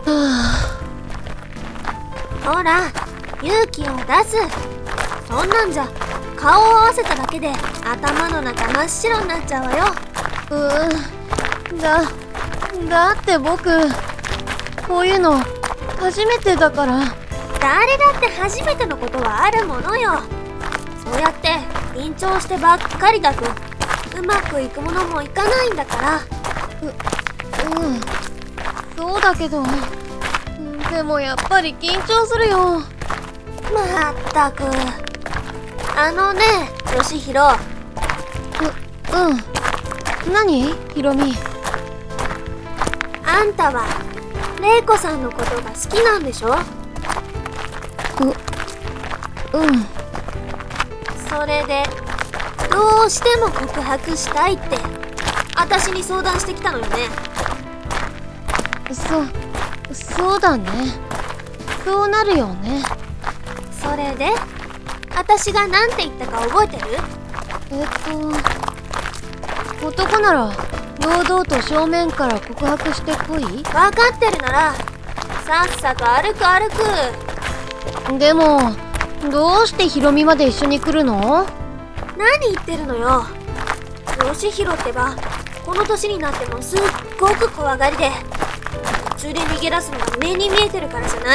ほら、勇気を出す。そんなんじゃ顔を合わせただけで頭の中真っ白になっちゃうわよ。 だって僕こういうの初めてだから。 誰だって初めてのことはあるものよ。そうやって緊張してばっかりだとうまくいくものもいかないんだから。 そうだけど、でもやっぱり緊張するよ。 まったく。よしひろ。 何ひろみ。 あんたはれいこさんのことが好きなんでしょ？それでどうしても告白したいって私に相談してきたのよね。 そうだね。そうなるよね。 それで私が何て言ったか覚えてる？ 男なら堂々と正面から告白してこい。 分かってるならさっさと歩く。 でもどうしてひろみまで一緒に来るの？ 何言ってるのよ。よしひろってばこの年になってもすっごく怖がりで、途中で逃げ出すのが目に見えてるからじゃない。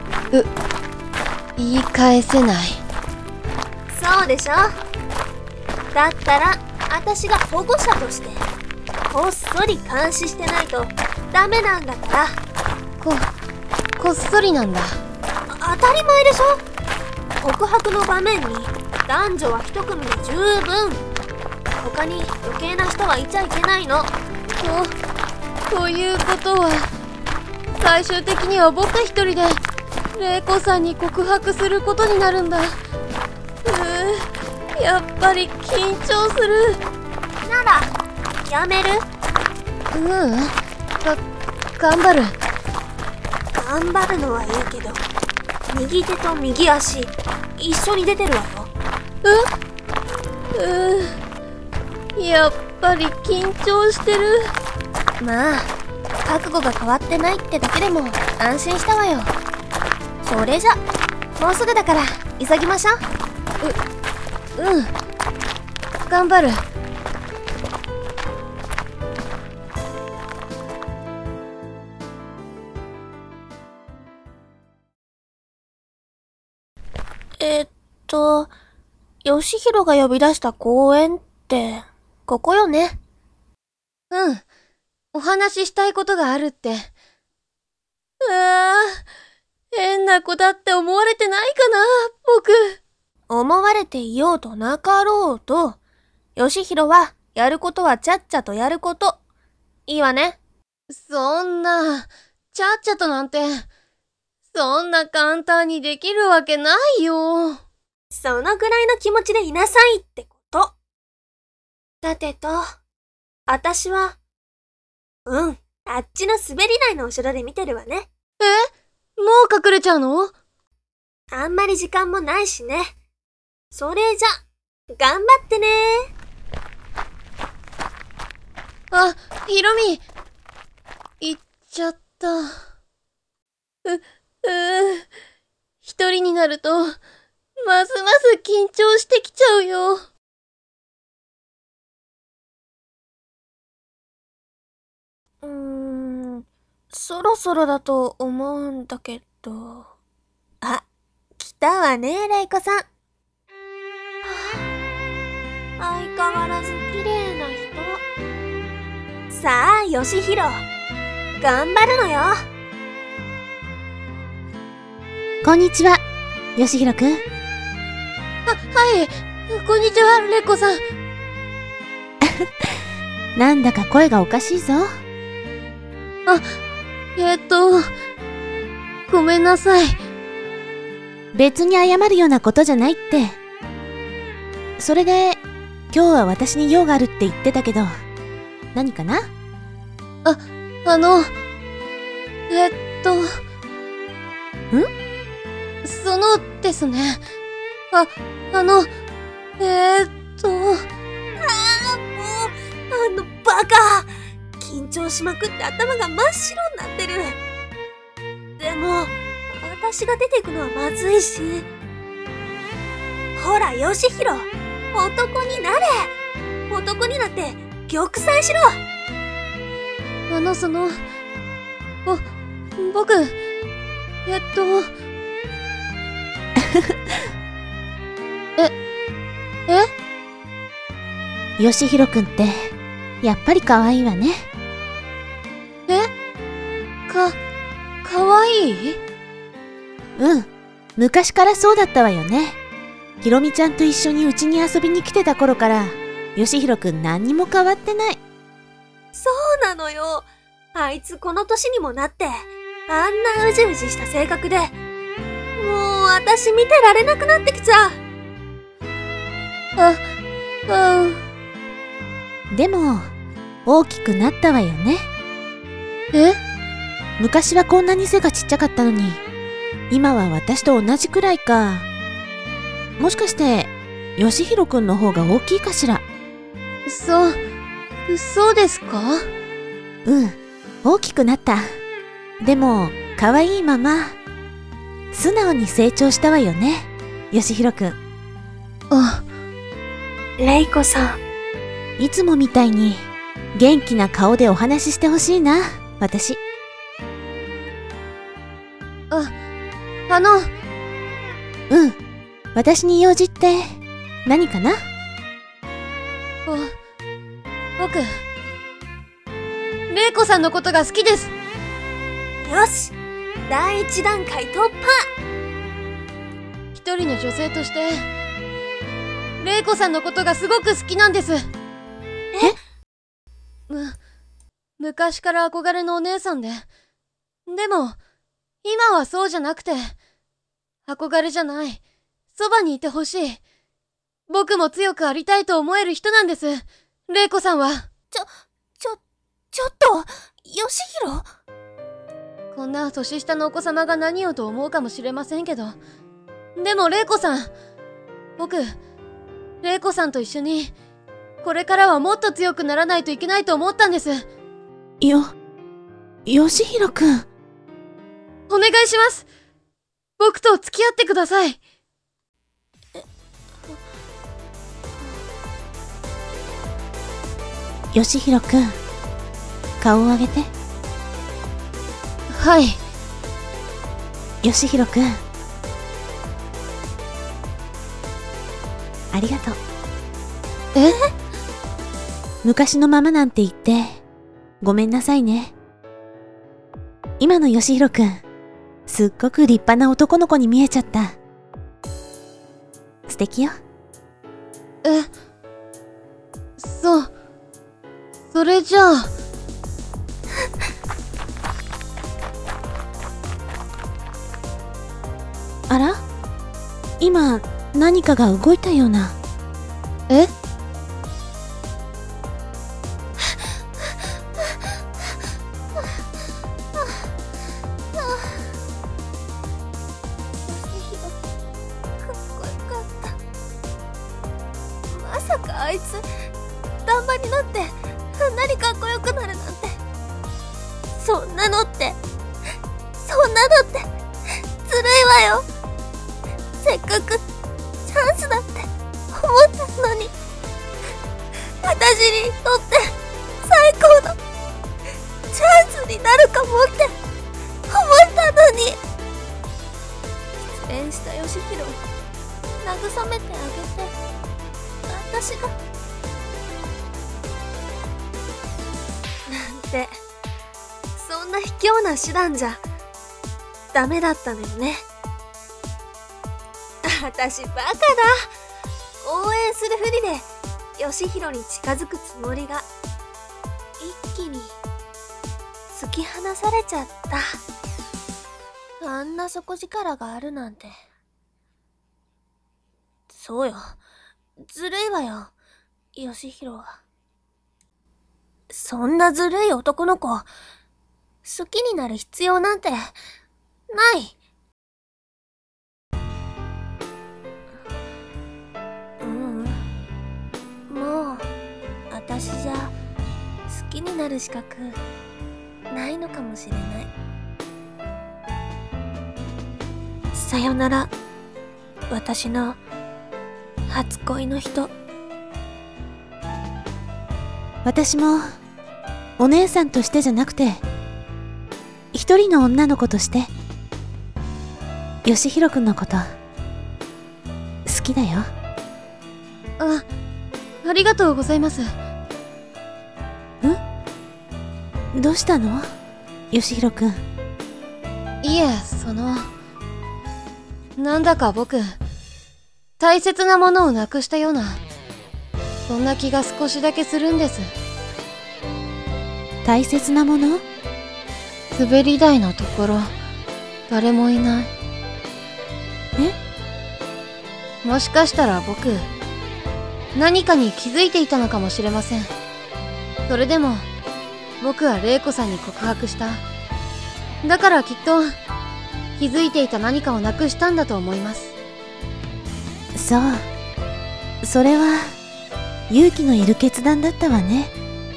言い返せない。 そうでしょ。だったら私が保護者としてこっそり監視してないとダメなんだから。 こっそりなんだ。 当たり前でしょ。告白の場面に男女は一組で十分。他に余計な人はいちゃいけないの。 ということは最終的には僕一人でれいこさんに告白することになるんだ。やっぱり緊張する。 ならやめる？ 頑張る。 頑張るのはいいけど右手と右足一緒に出てるわよ。 やっぱり緊張してる。 まあ覚悟が変わってないってだけでも安心したわよ。それじゃもうすぐだから急ぎましょう。 頑張る。 よしひろが呼び出した公園ってここよね。 お話ししたいことがあるって。変な子だって思われてないかな、僕。 思われていようとなかろうと、よしひろはやることはちゃっちゃとやること。いいわね。 そんな、ちゃっちゃとなんて、そんな簡単にできるわけないよ。 そのぐらいの気持ちでいなさいってこと。さてと、私は、あっちの滑り台の後ろで見てるわね。 もう隠れちゃうの？ あんまり時間もないしね。それじゃ、頑張ってね。 ひろみ。行っちゃった。一人になると、ますます緊張してきちゃうよ。 そろそろだと思うんだけど。あ、来たわね、れいこさん。相変わらず綺麗な人。さあ、よしひろ。頑張るのよ。 こんにちは、よしひろくん。 はい、こんにちは、れいこさん。 なんだか声がおかしいぞ。 ごめんなさい。 別に謝るようなことじゃないって。それで、今日は私に用があるって言ってたけど、何かな？ そのですね。 バカ！緊張しまくって頭が真っ白になってる。 も、私が出ていくのはまずいし。ほら、ヨシヒロ、男になれ。男になって玉砕しろ。 僕、 よしひろくんって、やっぱり可愛いわね。 かわいい？ うん。昔からそうだったわよね。ひろみちゃんと一緒にうちに遊びに来てた頃から、よしひろくん何にも変わってない。 そうなのよ。あいつこの年にもなって、あんなうじうじした性格で、もう私見てられなくなってきちゃう。 でも、大きくなったわよね。昔はこんなに背がちっちゃかったのに、今は私と同じくらいか。もしかして、よしひろくんの方が大きいかしら。 そうですか？ うん、大きくなった。でも、可愛いまま、素直に成長したわよね、よしひろくん。 レイコさん。いつもみたいに、元気な顔でお話ししてほしいな、私。うん。私に用事って何かな？ 僕、玲子さんのことが好きです。 よし、第一段階突破。 一人の女性として、玲子さんのことがすごく好きなんです。昔から憧れのお姉さんで。でも、今はそうじゃなくて、憧れじゃない。そばにいてほしい。僕も強くありたいと思える人なんです。玲子さんは。 ちょっと、ヨシヒロ？ こんな年下のお子様が何をと思うかもしれませんけど。でも玲子さん、僕、玲子さんと一緒に、これからはもっと強くならないといけないと思ったんです。 よしひろくん。 お願いします。僕と付き合ってください。 よしひろくん、顔を上げて。 はい。 よしひろくん、ありがとう。昔のままなんて言って、ごめんなさいね。今のよしひろくん、すっごく立派な男の子に見えちゃった。素敵よ。 それじゃあ。 あら？今、何かが動いたような。 まさかあいつ、ダンバになって、あんなにかっこよくなるなんて。そんなのって、ずるいわよ。せっかく、チャンスだって思ったのに。私にとって、最高の、チャンスになるかもって、思ったのに。失恋したヨシヒロ、慰めてあげて。私がなんて、そんな卑怯な手段じゃダメだったのよね。私バカだ。応援するふりでヨシヒロに近づくつもりが一気に突き放されちゃった。あんな底力があるなんて。そうよ、ずるいわよ、ヨシヒロは。そんなずるい男の子、好きになる必要なんて、ない。もう、私じゃ、好きになる資格、ないのかもしれない。 さよなら、私の初恋の人。 私もお姉さんとしてじゃなくて一人の女の子として義弘くんのこと好きだよ。 ありがとうございます。 どうしたの義弘くん。 いえ、なんだか僕、大切なものをなくしたような、そんな気が少しだけするんです。 大切なもの？ 滑り台のところ、誰もいない。もしかしたら僕、何かに気づいていたのかもしれません。それでも、僕は玲子さんに告白した。だからきっと、気づいていた何かをなくしたんだと思います。 そう。それは、勇気のいる決断だったわね。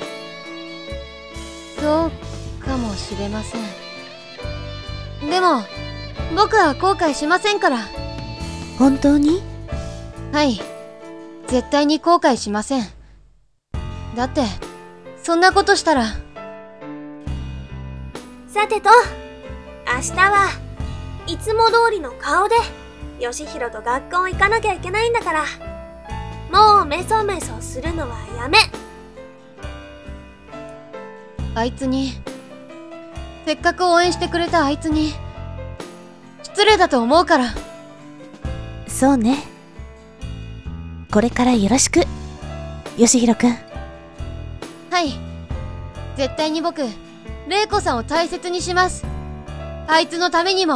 そうかもしれません。でも、僕は後悔しませんから。 本当に？ はい。絶対に後悔しません。だって、そんなことしたら。 さてと、明日はいつも通りの顔で、義弘と学校行かなきゃいけないんだから、もうメソメソするのはやめ。 あいつに、せっかく応援してくれたあいつに、失礼だと思うから。 そうね。これからよろしく、義弘くん。 はい。絶対に僕、玲子さんを大切にします。あいつのためにも。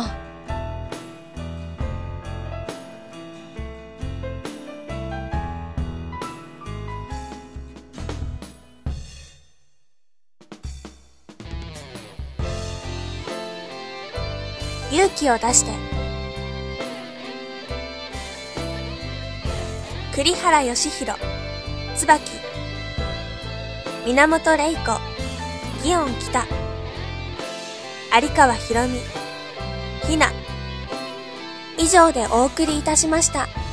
勇気を出して。栗原義弘、椿、源玲子、祇園北、有川ひろみ、ひな。以上でお送りいたしました。